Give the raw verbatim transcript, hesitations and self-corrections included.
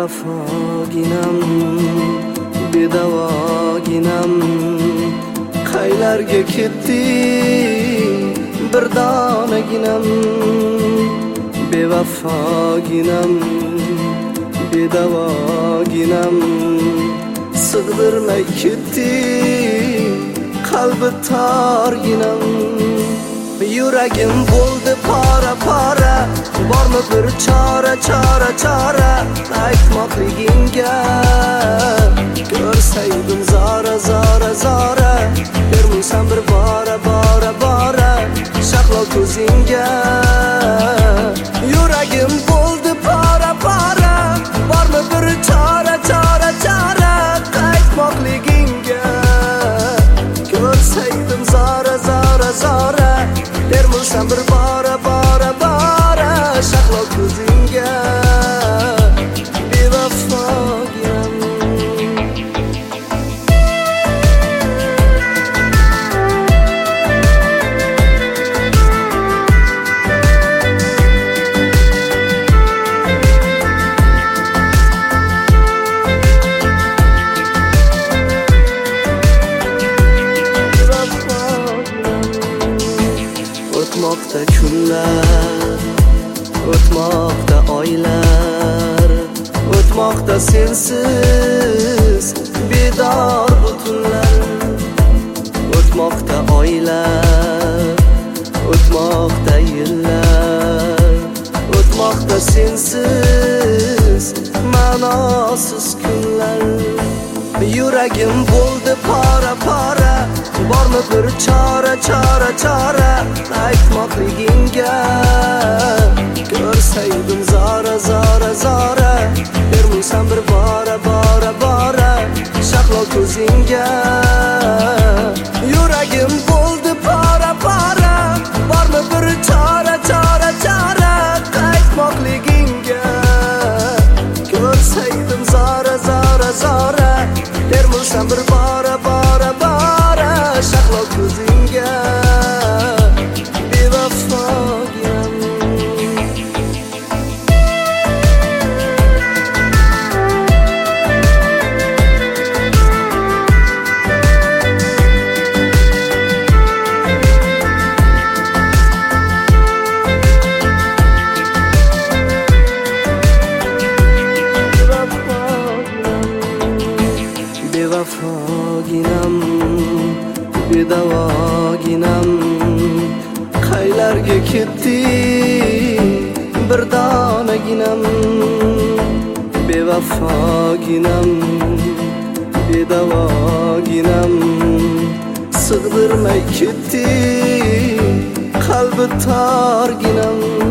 bevafoginam, bedavoginam, qaylarga ketding bir donaginam, bevafoginam, bedavoginam, sig'dirmay ketding qalbi torginam. Yuragim bo'ldi pora pora, bormi bir chora chora chora aytmoqligingga. Ko'rsaydim zora zora zora, bermaysan bir bora bora bora shahlo ko'zingga. Yuragim bo'ldi pora pora, bormi bir chora chora chora aytmoqligingga. Ko'rsaydim zora zora zora, bermaysan bir bora bora bora shahlo ko'zingga. Bevafoginam, o'tmoqda kunlar, o'tmoqda oylar, o'tmoqda sensiz bedor butunlar. O'tmoqda oylar, o'tmoqda yillar, o'tmoqda sensiz ma'nosiz kunlar. Yuragim bo'ldi pora pora, bormi bir chora chora chora aytmoqligingga. Ko'rsaydim zora zora zora, bermaysan bir bora bora bora shahlo ko'zingga. Yuragim bo'ldi pora pora, bormi bir chora chora chora aytmoqligingga. Ko'rsaydim zora zora zora, bermaysan bir bora bora bora shahlo ko'zingga. Bevafoginam, bevafoginam, bedavoginam, qaylarga ketding bir donaginam. Bevafoginam, bedavoginam, sig'dirmay ketding qalbi torginam.